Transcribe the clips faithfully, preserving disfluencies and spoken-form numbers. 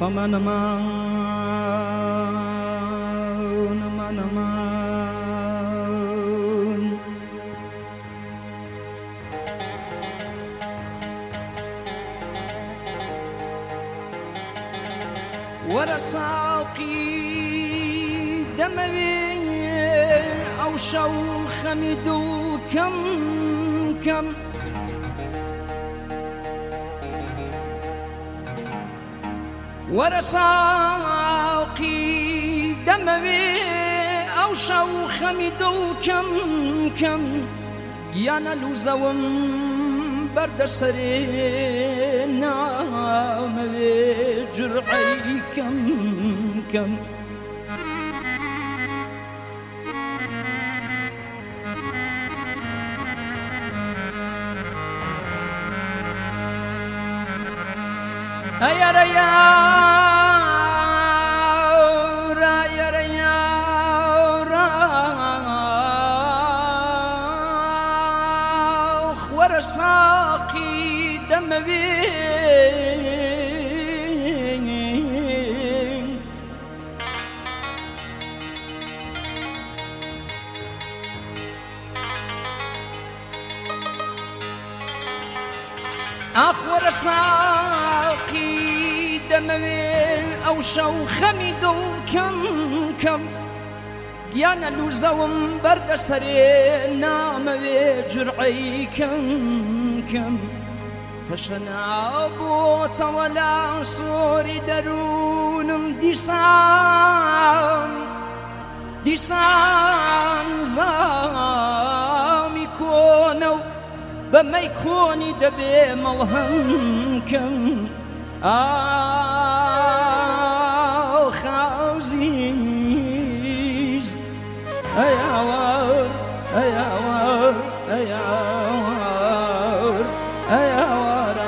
aman aman aman aman. ورا ساقي دموي أو شوخ مدو كم كم ورا ساقي دموي أو شوخ مدو كم كم يانا لوزوم برد سرينا موي جرعي كم كم يا ريا يا ريا ورا ساقي دموي أخور ساقي دموين أو شوخمي دل كم كم يانا لوزوم برد سرينا موي جرعي كم كم تشنا بوت ولا صوري درونم ديسان ديسان زامي كونو بما يكوني دبي ملهم كم آخ عزيز أيا وار أيا وار أيا وار أيا وار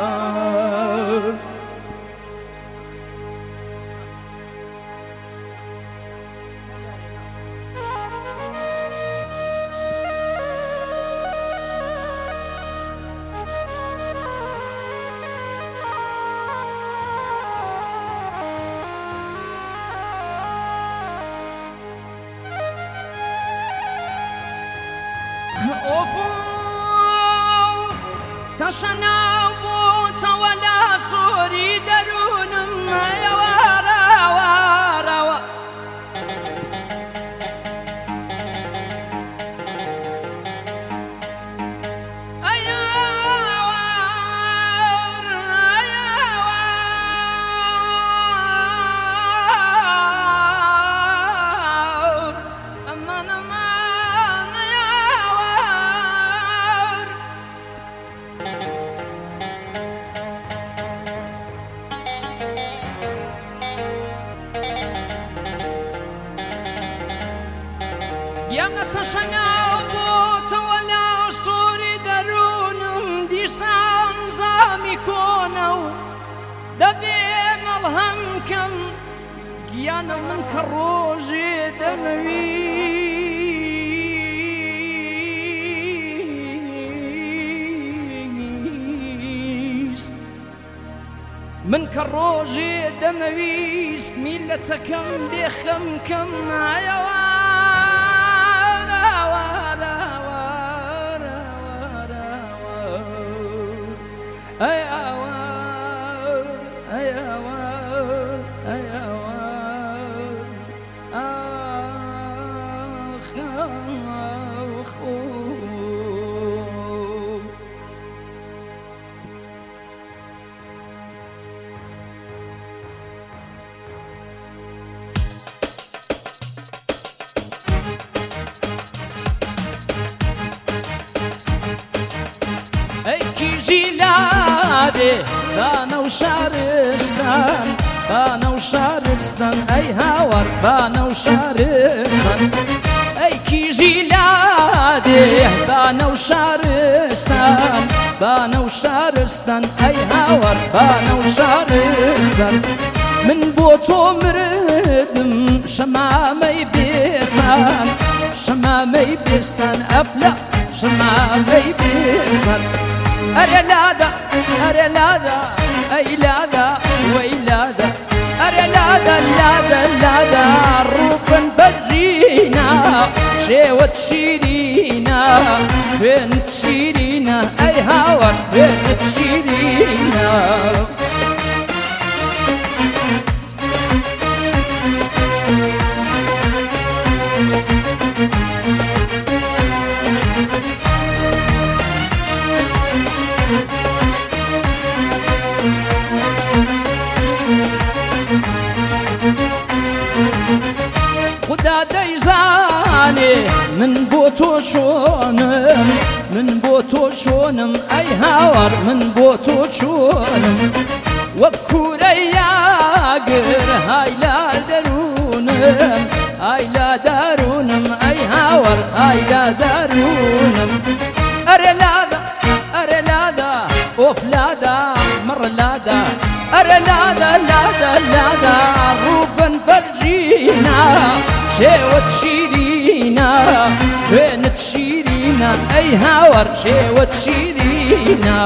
تشنا بوت ولا صوري درونم يا وارا وارا يا وار يا وار أمان أمان يا وار يانا تشنا بوت ولا صوري درونم ديسان زامي كونو دبي ملهم كم يانا من كروجي دمويس من كروجي دمويس ميلتكم بخم كم يا أيا وار أيا وار أيا وار آخ خوف أيكي جيلادي بانا وشارستان بانا وشارستان أي هاور بانا وشارستان أيكي جيلادي بانا وشارستان بانا وشارستان أي هاور بانا وشارستان من بوتو مردم شمامي بيسان شمامي بيسان أفلا شمامي بيسان أري لادا أري لادا أي لادا وي لادا شێوەت شیرینە خوێنت شیرینە ئەی هاوار خوێنت شیرینە خدا دەیزانێ من بۆ تۆ چۆنم من بۆ تۆ چۆنم ئەی هاوار من بۆ تۆ چۆنم وەک کوورەی یاگر هایلا دەروونم هایلا دەروونم ئەی هاوار هایلا دەروونم ئەرێ لادا ئەرێ لادا ئۆف لادا مڕ لادا ئەرێ لادا لادا لادا ڕووبن بەرژینە شێوەت شیرینە خوێنت شیرینە ئەی هاوار شێوەت شیرینە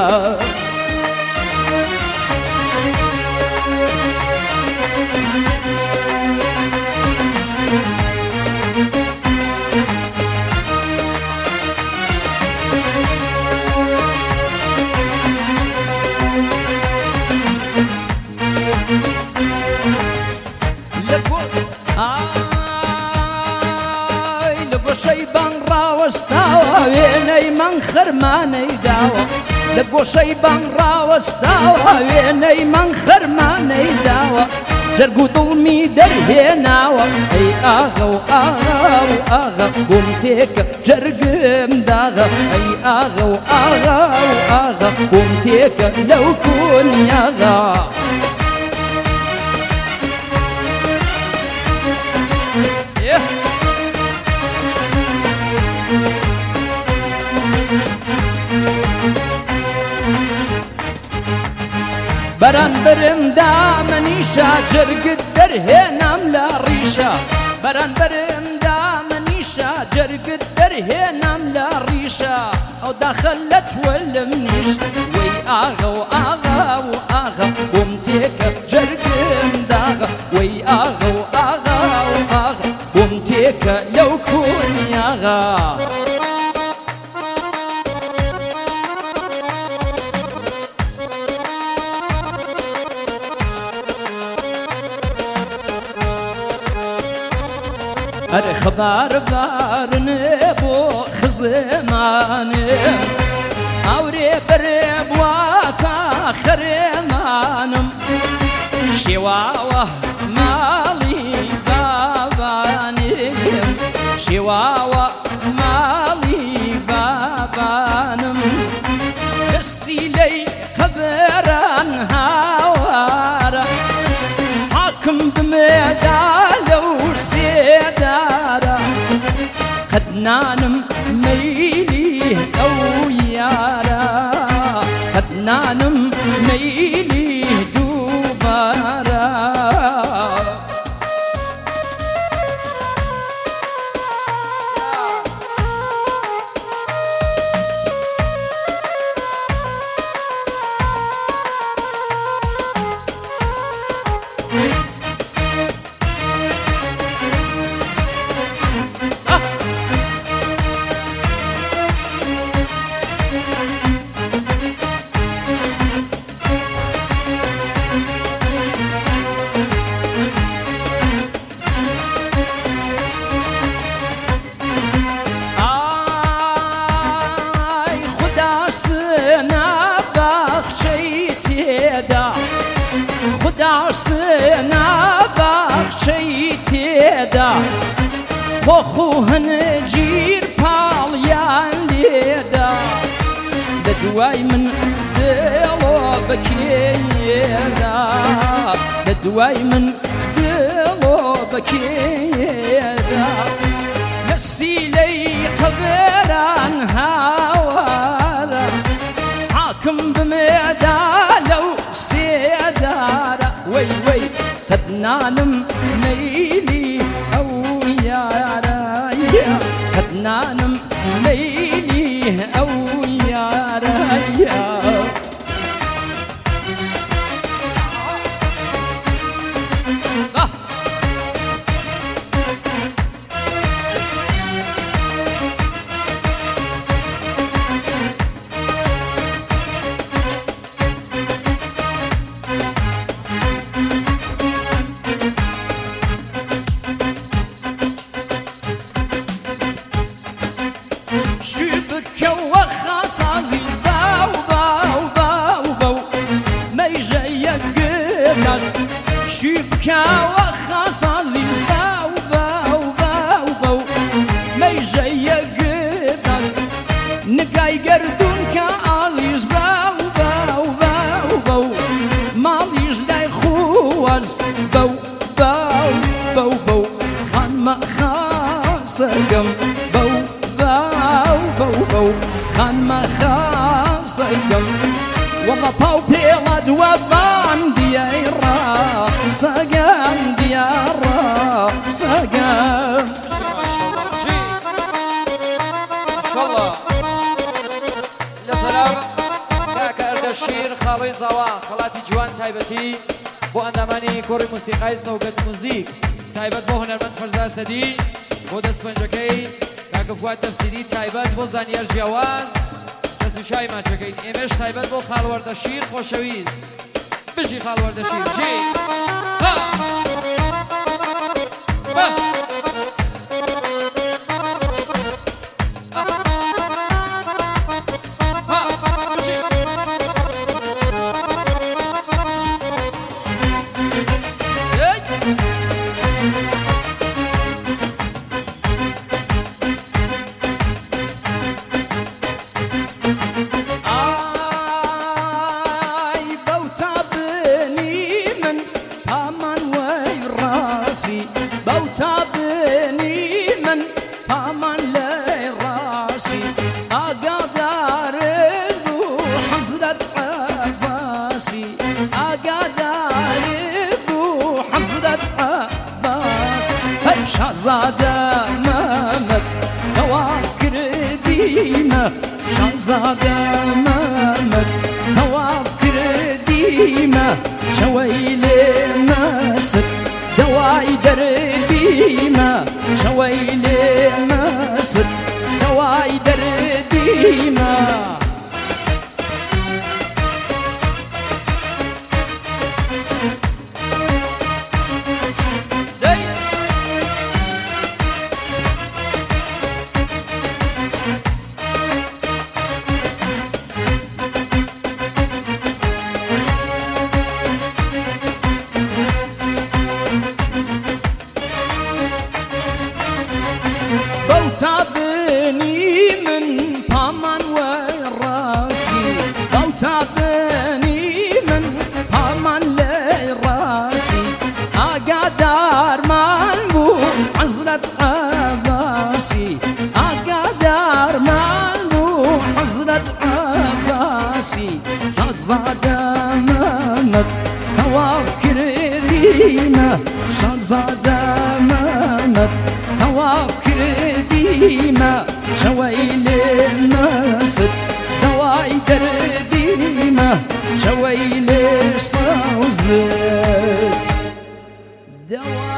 شەیبان ڕاوەستاوە وێنەی من خەرمانەی داوە لە گۆشەی بان ڕاوەستاوە وێنەی من خەرمانەی داوە جەرگ و دڵمی دەرهێناوە ئەی ئاغا و ئاغا و ئاغا بۆم تێکە جەرگم داغا ئەی ئاغا و ئاغا و ئاغا بۆم تێکە لەو کۆنیاغا بەرانبەرم دامەنیشە جەرگت دەرهێنام لە ڕیشە بەرانبەرم دامەنیشە جەرگت دەرهێنام لە ڕیشە ئەو داخەل لە توەلم نیش وەی ئاغا و ئاغا و ئاغا بۆم تێکە جەرگم داغا وەی ئاغا و ئاغا و ئاغا بۆم تێکە لەو کۆنیاغا ئەرێ خەبار بارنێ بۆ خزێمانم ئەورێ بەرێ بواتە خەرێمانم شێواوە ماڵی بابانم شێواوە ماڵی بابانم دەستی لەی قەبران هاوارە حاکم بمێدا لەو سێدارە قەت نانم مەیلی ئەو یارە قەت نانم مەیلی دووبارە سێنا باخچەی تێدا خۆخ و هەنجیر پاڵیان لێدا لە دوای من دڵۆ بەکێدا لە دوای من دڵۆ بەکێدا لە سیلەی قەبران هاوارە حاکم بمێدا لەو سێدارە وەی وەی قەت نانم مەیلی ئەو یارە قەت نانم مەیلی ئەو یارە خاصكم بو باو بو بو خان ما خاصكم والله باو بيلاد وبان ديارا سقم ديارا سقم ما شاء الله جي ما شاء الله لسلام كاك أردشير خالي زوا خلاتي جوان تايبتي بو أنداماني كوري موسيقى سوقت موزيك تايبت بو هنرمند فرزا سدي بو دست فنجكي كاك فوات تفسيري تايبت بو زانيار جواز دست وشاي ما شكيت إمش تايبت بو خال وردشير خوشويز بجي خال وردشير جي ها ها شهزاده محمد تواف کردیمه شهزاده محمد تواف کردیمه شویل مست دوای دردیمه شویل مست دوای دردیمه تابني من بامان وراسي لو تابني من بامان لراسي أقدر مالبو حزرة عباسي أقدر مالبو حزرة عباسي شهزادة محمد تواف كريمة شهزادة محمد تواف كرديمة شويل مست دواي درديمة شويل صوزت دواي